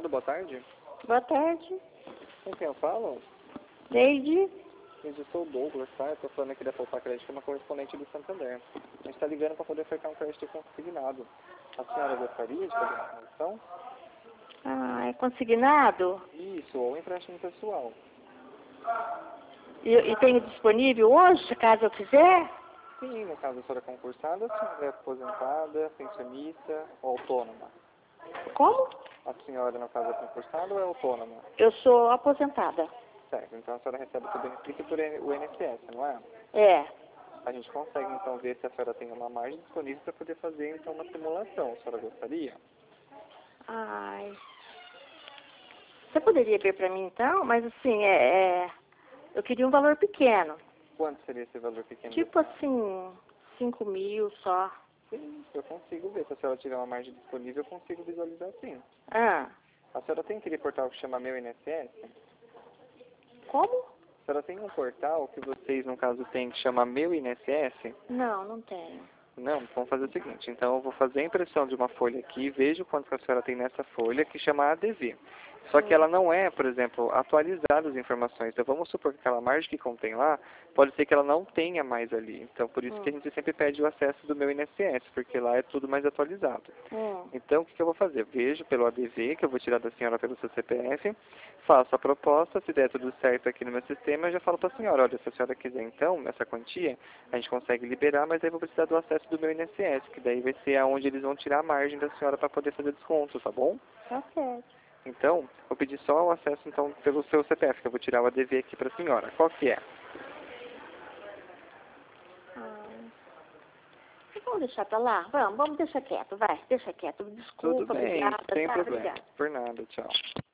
Cruzado, boa tarde. Boa tarde. Com quem eu falo? Neide. Eu sou o Douglas, tá? Eu tô falando aqui da Poupa Crédito, que é uma correspondente do Santander. A gente tá ligando para poder ofertar um crédito consignado. A senhora gostaria de fazer uma conversão? Ah, é consignado? Isso, ou um empréstimo pessoal. E tenho disponível hoje, caso eu quiser? Sim, no caso a senhora é concursada, a senhora é aposentada, pensionista ou autônoma? Como? A senhora, no caso, é concursada ou é autônoma? Eu sou aposentada. Certo, então a senhora recebe o benefício por o INSS, não é? É. A gente consegue, então, ver se a senhora tem uma margem disponível para poder fazer, então, uma simulação. A senhora gostaria? Ai. Você poderia ver para mim, então? Mas, assim, eu queria um valor pequeno. Quanto seria esse valor pequeno? Tipo assim, 5.000 só. Sim, eu consigo ver. Se a senhora tiver uma margem disponível, eu consigo visualizar sim. Ah. A senhora tem aquele portal que chama Meu INSS? Como? A senhora tem um portal que vocês, no caso, têm que chama Meu INSS? Não, não tenho. Não, vamos fazer o seguinte. Então, eu vou fazer a impressão de uma folha aqui, vejo quanto que a senhora tem nessa folha, que chama ADV. Só que ela não é, por exemplo, atualizada as informações. Então, vamos supor que aquela margem que contém lá, pode ser que ela não tenha mais ali. Então, por isso que a gente sempre pede o acesso do Meu INSS, porque lá é tudo mais atualizado. Então, o que eu vou fazer? Vejo pelo ADV, que eu vou tirar da senhora pelo seu CPF, faço a proposta, se der tudo certo aqui no meu sistema, eu já falo para a senhora, olha, se a senhora quiser então, essa quantia, a gente consegue liberar, mas aí eu vou precisar do acesso do meu INSS, que daí vai ser aonde eles vão tirar a margem da senhora para poder fazer desconto, tá bom? Tá certo. Então, vou pedir só o acesso então pelo seu CPF, que eu vou tirar o ADV aqui para a senhora. Qual que é? Vamos deixar pra lá? Vamos deixar quieto, vai. Deixa quieto. Tudo Desculpa, bem, obrigada, sem tá? problema. Obrigada. Por nada, tchau.